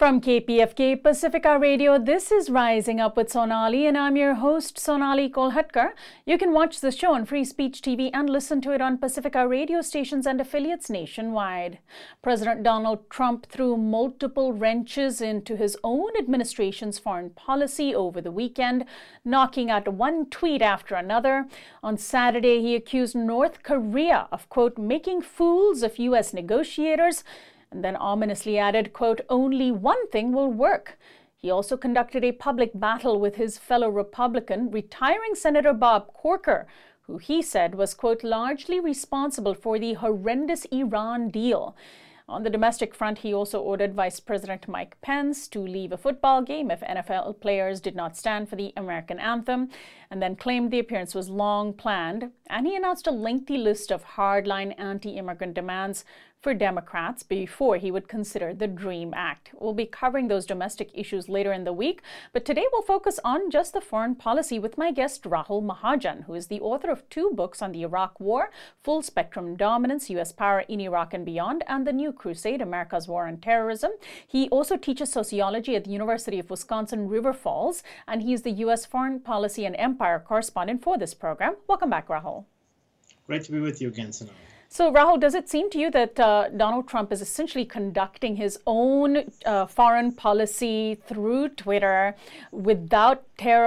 From KPFK Pacifica Radio, this is Rising Up with Sonali, and I'm your host, Sonali Kolhatkar. You can watch the show on Free Speech TV and listen to it on Pacifica radio stations and affiliates nationwide. President Donald Trump threw multiple wrenches into his own administration's foreign policy over the weekend, knocking out one tweet after another. On Saturday, he accused North Korea of, quote, making fools of U.S. negotiators, and then ominously added, quote, only one thing will work. He also conducted a public battle with his fellow Republican, retiring Senator Bob Corker, who he said was, quote, largely responsible for the horrendous Iran deal. On the domestic front, he also ordered Vice President Mike Pence to leave a football game if NFL players did not stand for the American anthem, and then claimed the appearance was long planned. And he announced a lengthy list of hardline anti-immigrant demands for Democrats before he would consider the DREAM Act. We'll be covering those domestic issues later in the week, but today we'll focus on just the foreign policy with my guest Rahul Mahajan, who is the author of 2 books on the Iraq War, Full Spectrum Dominance, U.S. Power in Iraq and Beyond, and The New Crusade, America's War on Terrorism. He also teaches sociology at the University of Wisconsin River Falls, and he is the U.S. Foreign Policy and Empire correspondent for this program. Welcome back, Rahul. Great to be with you again, Sonali. So, Rahul, does it seem to you that Donald Trump is essentially conducting his own foreign policy through Twitter without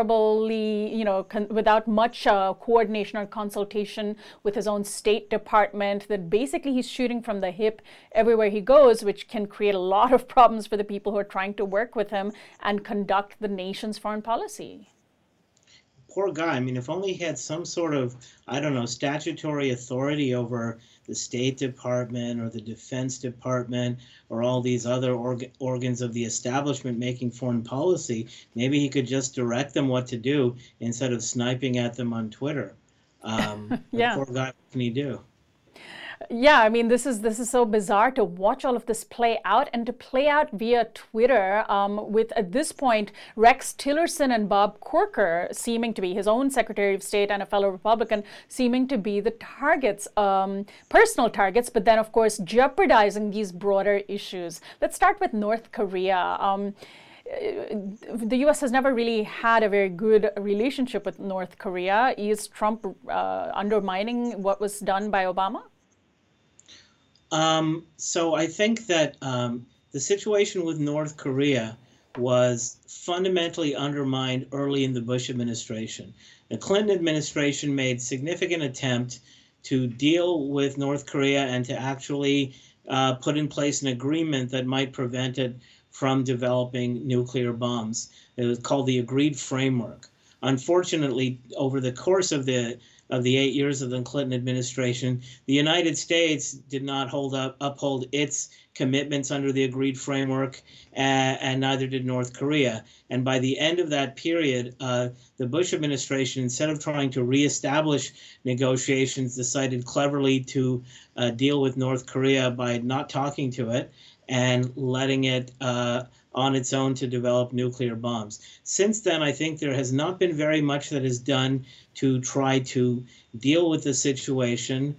without much coordination or consultation with his own State Department, that basically he's shooting from the hip everywhere he goes, which can create a lot of problems for the people who are trying to work with him and conduct the nation's foreign policy? Poor guy. I mean, if only he had some sort of, statutory authority over the State Department or the Defense Department or all these other organs of the establishment making foreign policy, maybe he could just direct them what to do instead of sniping at them on Twitter. Yeah. Poor guy, what can he do? Yeah, I mean, this is so bizarre to watch all of this play out, and to play out via Twitter with, at this point, Rex Tillerson and Bob Corker seeming to be, his own Secretary of State and a fellow Republican, seeming to be the targets, personal targets, but then, of course, jeopardizing these broader issues. Let's start with North Korea. The U.S. has never really had a very good relationship with North Korea. Is Trump undermining what was done by Obama? So I think that the situation with North Korea was fundamentally undermined early in the Bush administration. The Clinton administration made significant attempt to deal with North Korea and to actually put in place an agreement that might prevent it from developing nuclear bombs. It was called the Agreed Framework. Unfortunately, over the course of the 8 years of the Clinton administration, the United States did not uphold its commitments under the Agreed Framework, and neither did North Korea. And by the end of that period, the Bush administration, instead of trying to reestablish negotiations, decided cleverly to deal with North Korea by not talking to it and letting it on its own to develop nuclear bombs. Since then, I think there has not been very much that is done to try to deal with the situation.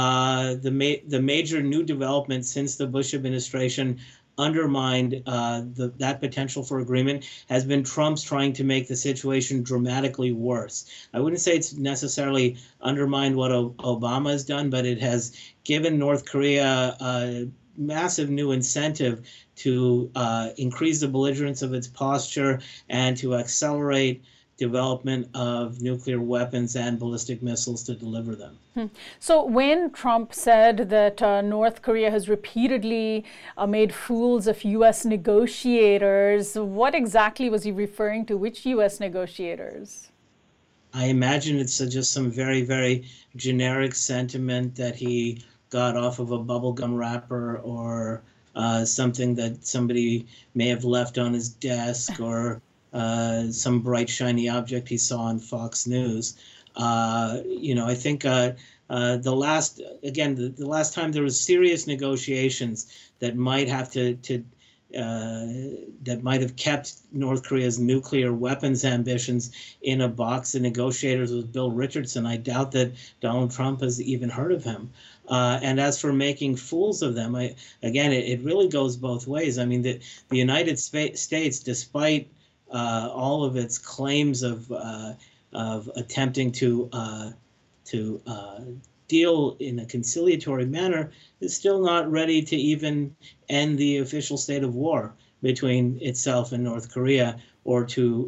The major new development since the Bush administration undermined that potential for agreement has been Trump's trying to make the situation dramatically worse. I wouldn't say it's necessarily undermined what Obama has done, but it has given North Korea a massive new incentive to increase the belligerence of its posture and to accelerate development of nuclear weapons and ballistic missiles to deliver them. So when Trump said that North Korea has repeatedly made fools of U.S. negotiators, what exactly was he referring to? Which U.S. negotiators? I imagine it's just some very, very generic sentiment that he got off of a bubblegum wrapper or something that somebody may have left on his desk or some bright, shiny object he saw on Fox News. I think the last time there was serious negotiations that might have to that might have kept North Korea's nuclear weapons ambitions in a box. The negotiators was Bill Richardson. I doubt that Donald Trump has even heard of him. And as for making fools of them, it really goes both ways. I mean, the United States, despite all of its claims of attempting to deal in a conciliatory manner, is still not ready to even end the official state of war between itself and North Korea, or to,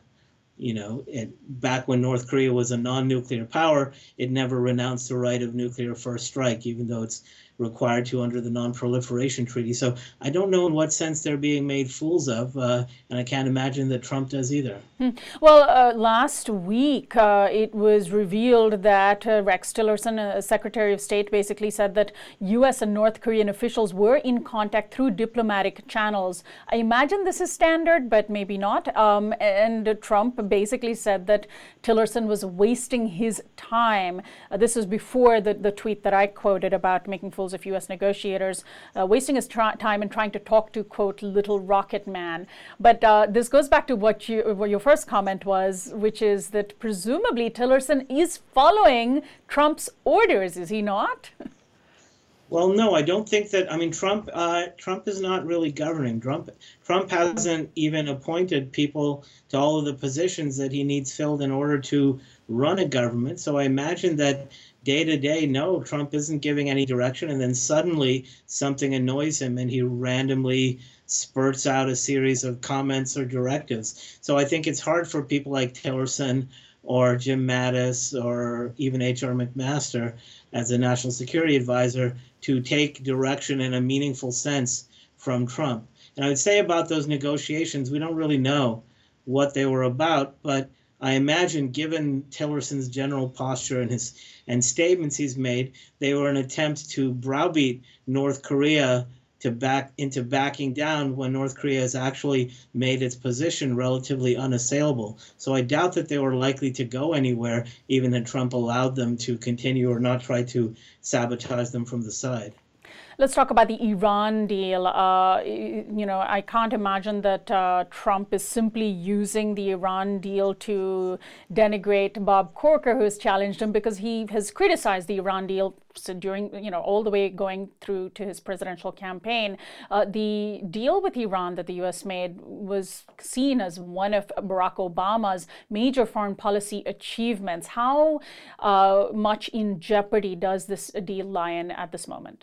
back when North Korea was a non-nuclear power, it never renounced the right of nuclear first strike, even though it's required to under the Non-Proliferation Treaty. So I don't know in what sense they're being made fools of, and I can't imagine that Trump does either. Well, last week it was revealed that Rex Tillerson, Secretary of State, basically said that U.S. and North Korean officials were in contact through diplomatic channels. I imagine this is standard, but maybe not. And Trump basically said that Tillerson was wasting his time. This was before the tweet that I quoted about making fools of U.S. negotiators, wasting his time and trying to talk to, quote, little rocket man. But this goes back to what your first comment was, which is that presumably Tillerson is following Trump's orders, is he not? Well, no, I don't think that. I mean, Trump is not really governing. Trump hasn't even appointed people to all of the positions that he needs filled in order to run a government. So I imagine that day to day, no, Trump isn't giving any direction, and then suddenly something annoys him and he randomly spurts out a series of comments or directives. So I think it's hard for people like Tillerson or Jim Mattis or even H.R. McMaster as a national security advisor to take direction in a meaningful sense from Trump. And I would say about those negotiations, we don't really know what they were about, but I imagine, given Tillerson's general posture and statements he's made, they were an attempt to browbeat North Korea into backing down when North Korea has actually made its position relatively unassailable. So I doubt that they were likely to go anywhere, even if Trump allowed them to continue or not try to sabotage them from the side. Let's talk about the Iran deal. I can't imagine that Trump is simply using the Iran deal to denigrate Bob Corker, who has challenged him, because he has criticized the Iran deal during, all the way going through to his presidential campaign. The deal with Iran that the U.S. made was seen as one of Barack Obama's major foreign policy achievements. How much in jeopardy does this deal lie in at this moment?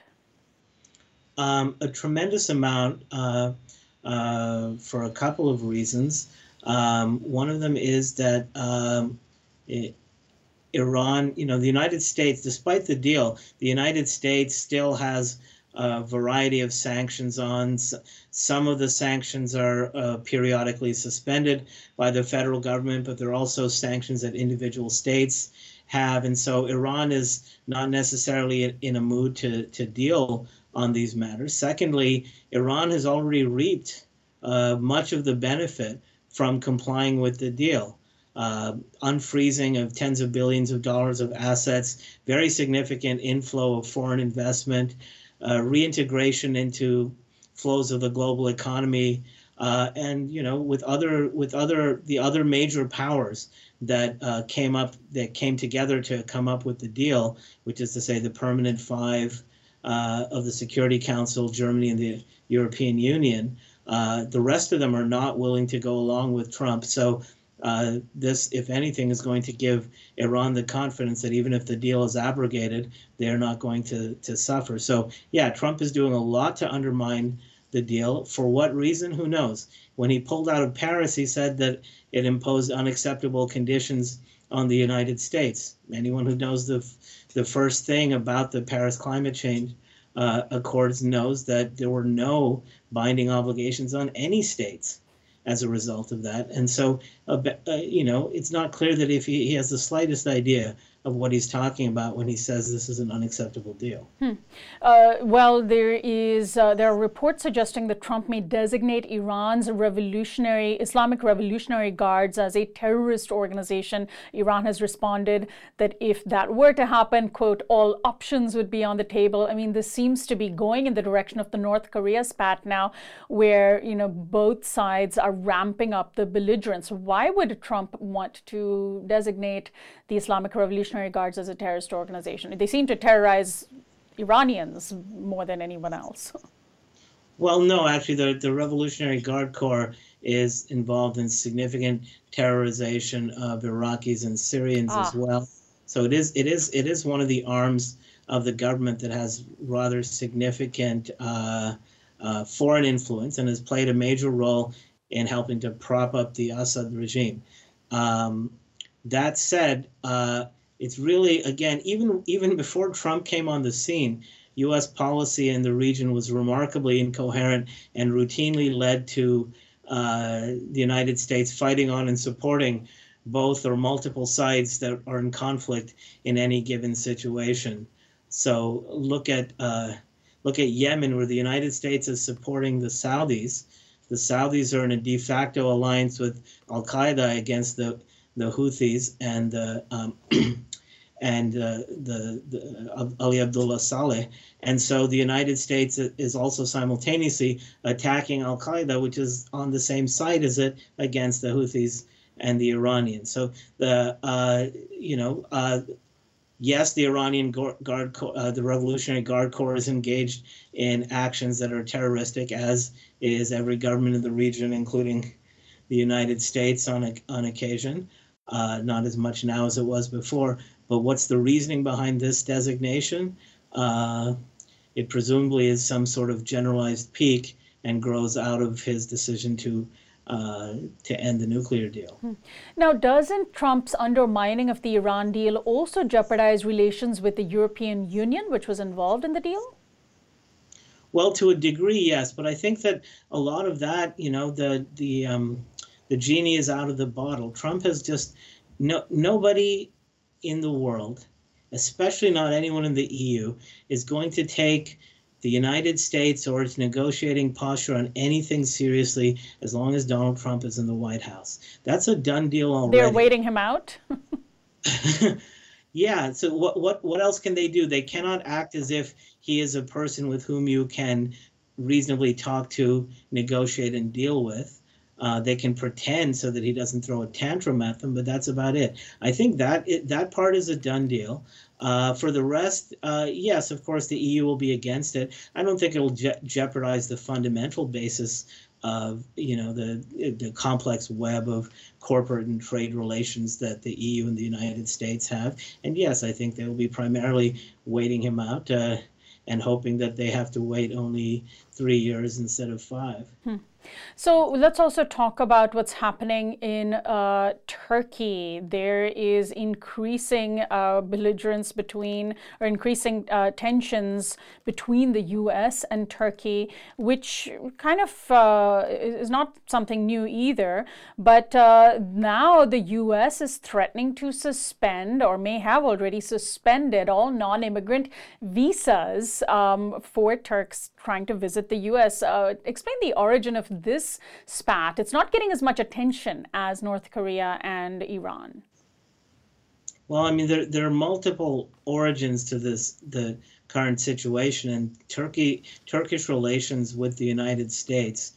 A tremendous amount for a couple of reasons. One of them is that Iran, the United States, despite the deal, the United States still has a variety of sanctions on. Some of the sanctions are periodically suspended by the federal government, but there are also sanctions that individual states have. And so Iran is not necessarily in a mood to deal on these matters. Secondly, Iran has already reaped much of the benefit from complying with the deal. Unfreezing of tens of billions of dollars of assets, very significant inflow of foreign investment, reintegration into flows of the global economy, and with the other major powers that came together to come up with the deal, which is to say the Permanent Five of the Security Council, Germany, and the European Union. The rest of them are not willing to go along with Trump. So this, if anything, is going to give Iran the confidence that even if the deal is abrogated, they're not going to suffer. So, yeah, Trump is doing a lot to undermine the deal. For what reason? Who knows? When he pulled out of Paris, he said that it imposed unacceptable conditions on the United States. Anyone who knows the first thing about the Paris climate change accords knows that there were no binding obligations on any states as a result of that. And so, it's not clear that if he has the slightest idea of what he's talking about when he says this is an unacceptable deal. Well, there are reports suggesting that Trump may designate Iran's Islamic Revolutionary Guards as a terrorist organization. Iran has responded that if that were to happen, quote, all options would be on the table. I mean, this seems to be going in the direction of the North Korea spat now, where, both sides are ramping up the belligerence. Why would Trump want to designate the Islamic Revolutionary Guards as a terrorist organization? They seem to terrorize Iranians more than anyone else. Well, no, actually, the Revolutionary Guard Corps is involved in significant terrorization of Iraqis and Syrians as well. So it is one of the arms of the government that has rather significant foreign influence and has played a major role in helping to prop up the Assad regime. That said, it's really, again, even before Trump came on the scene, U.S. policy in the region was remarkably incoherent and routinely led to the United States fighting on and supporting both or multiple sides that are in conflict in any given situation. So look at Yemen, where the United States is supporting the Saudis. The Saudis are in a de facto alliance with Al Qaeda against the Houthis and Ali Abdullah Saleh. And so the United States is also simultaneously attacking Al Qaeda, which is on the same side as it, against the Houthis and the Iranians. So yes, the Iranian the Revolutionary Guard Corps is engaged in actions that are terroristic, as is every government in the region, including the United States on occasion. Not as much now as it was before. But what's the reasoning behind this designation? It presumably is some sort of generalized peak and grows out of his decision to end the nuclear deal. Now, doesn't Trump's undermining of the Iran deal also jeopardize relations with the European Union, which was involved in the deal? Well, to a degree, yes. But I think that a lot of that, the genie is out of the bottle. Trump has just nobody in the world, especially not anyone in the EU, is going to take the United States or its negotiating posture on anything seriously as long as Donald Trump is in the White House. That's a done deal already. They're waiting him out? Yeah. So what else can they do? They cannot act as if he is a person with whom you can reasonably talk to, negotiate, and deal with. They can pretend so that he doesn't throw a tantrum at them, but that's about it. I think that part is a done deal. For the rest, yes, of course, the EU will be against it. I don't think it'll jeopardize the fundamental basis of the complex web of corporate and trade relations that the EU and the United States have. And yes, I think they will be primarily waiting him out and hoping that they have to wait only 3 years instead of 5. So let's also talk about what's happening in Turkey. There is increasing belligerence increasing tensions between the U.S. and Turkey, which kind of is not something new either. But now the U.S. is threatening to suspend, or may have already suspended, all non-immigrant visas for Turks trying to visit the U.S. Explain the origin of this spat. It's not getting as much attention as North Korea and Iran. Well, I mean, there are multiple origins to the current situation, and Turkish relations with the United States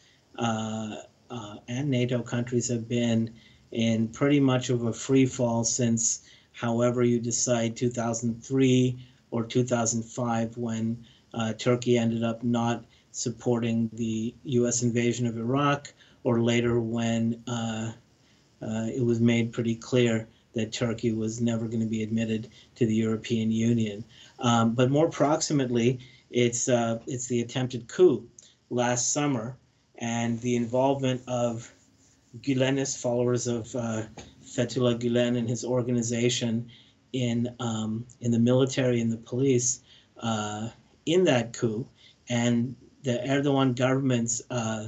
and NATO countries have been in pretty much of a free fall since, however you decide, 2003 or 2005, when Turkey ended up not supporting the U.S. invasion of Iraq, or later when it was made pretty clear that Turkey was never going to be admitted to the European Union. But more proximately, it's the attempted coup last summer and the involvement of Gülenist, followers of Fethullah Gülen and his organization in the military and the police in that coup, and the Erdogan government's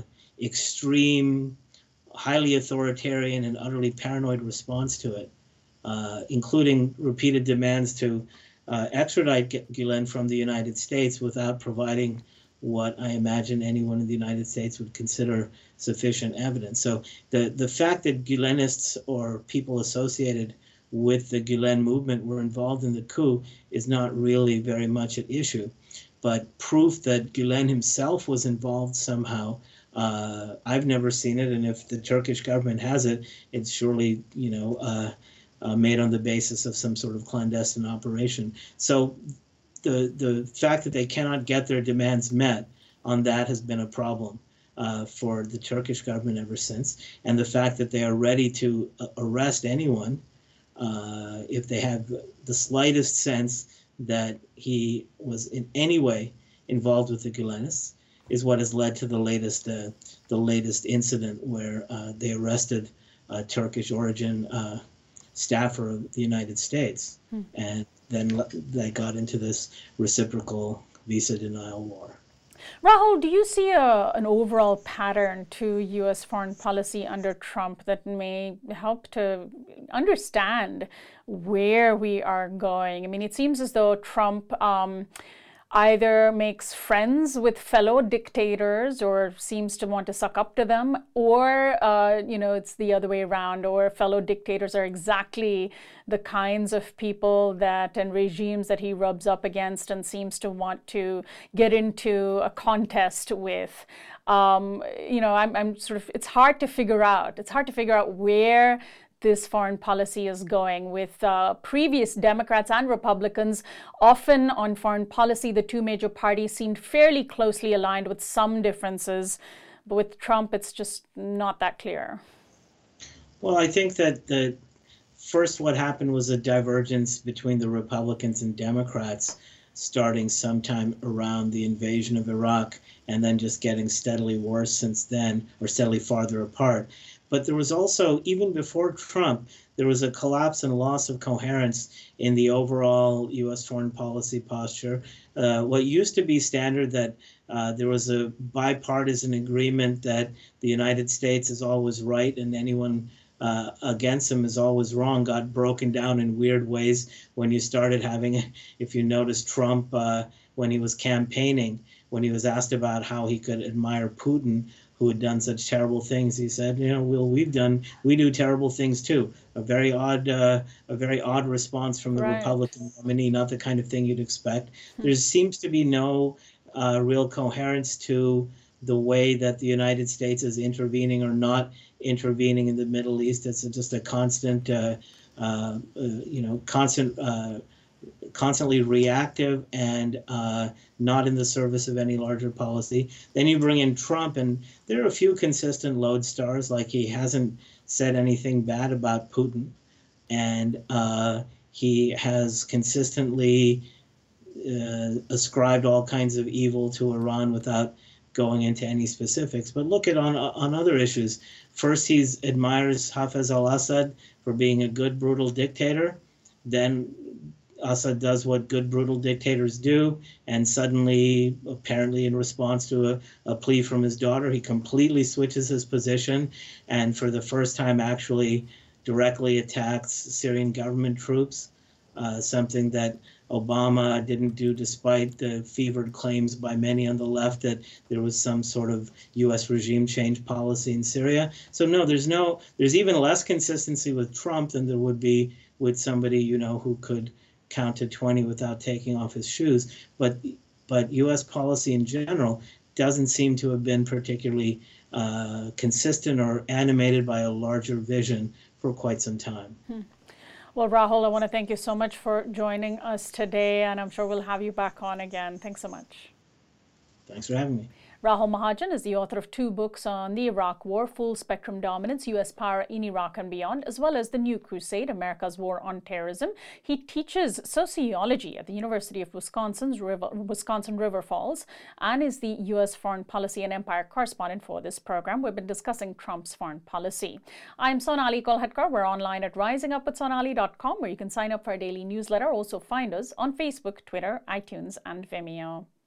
extreme, highly authoritarian and utterly paranoid response to it. including repeated demands to extradite Gulen from the United States without providing what I imagine anyone in the United States would consider sufficient evidence. So the fact that Gulenists or people associated with the Gulen movement were involved in the coup is not really very much at issue. But proof that Gulen himself was involved somehow, I've never seen it. And if the Turkish government has it, it's surely, made on the basis of some sort of clandestine operation. So the fact that they cannot get their demands met on that has been a problem for the Turkish government ever since. And the fact that they are ready to arrest anyone if they have the slightest sense that he was in any way involved with the Gulenists is what has led to the latest incident where they arrested a Turkish origin staffer of the United States. And then they got into this reciprocal visa denial war. Rahul, do you see an overall pattern to U.S. foreign policy under Trump that may help to understand where we are going? I mean, it seems as though Trump either makes friends with fellow dictators or seems to want to suck up to them, or, it's the other way around, or fellow dictators are exactly the kinds of people and regimes that he rubs up against and seems to want to get into a contest with. I'm sort of, it's hard to figure out. It's hard to figure out where this foreign policy is going. With previous Democrats and Republicans, often on foreign policy, the two major parties seemed fairly closely aligned with some differences. But with Trump, it's just not that clear. Well, I think that first what happened was a divergence between the Republicans and Democrats starting sometime around the invasion of Iraq and then just getting steadily worse since then, or steadily farther apart. But there was also, even before Trump, there was a collapse and loss of coherence in the overall U.S. foreign policy posture. What used to be standard that there was a bipartisan agreement that the United States is always right and anyone against them is always wrong got broken down in weird ways when you started having, if you notice Trump when he was campaigning, when he was asked about how he could admire Putin, who had done such terrible things, he said, we do terrible things too. A very odd response from the Republican nominee, not the kind of thing you'd expect. There seems to be no real coherence to the way that the United States is intervening or not intervening in the Middle East. It's just a constantly reactive and not in the service of any larger policy. Then you bring in Trump, and there are a few consistent lodestars, like he hasn't said anything bad about Putin, and he has consistently ascribed all kinds of evil to Iran without going into any specifics. But look at on other issues. First, he admires Hafez al-Assad for being a good, brutal dictator. Then Assad does what good, brutal dictators do, and suddenly, apparently in response to a plea from his daughter, he completely switches his position and for the first time actually directly attacks Syrian government troops, something that Obama didn't do despite the fevered claims by many on the left that there was some sort of U.S. regime change policy in Syria. So no, there's even less consistency with Trump than there would be with somebody, who could count to 20 without taking off his shoes. But U.S. policy in general doesn't seem to have been particularly consistent or animated by a larger vision for quite some time. Well, Rahul, I want to thank you so much for joining us today, and I'm sure we'll have you back on again. Thanks so much. Thanks for having me. Rahul Mahajan is the author of 2 books on the Iraq War, Full Spectrum Dominance, U.S. Power in Iraq and Beyond, as well as The New Crusade, America's War on Terrorism. He teaches sociology at the University of Wisconsin River Falls and is the U.S. Foreign Policy and Empire correspondent for this program. We've been discussing Trump's foreign policy. I'm Sonali Kolhatkar. We're online at risingupwithsonali.com, where you can sign up for our daily newsletter. Also find us on Facebook, Twitter, iTunes, and Vimeo.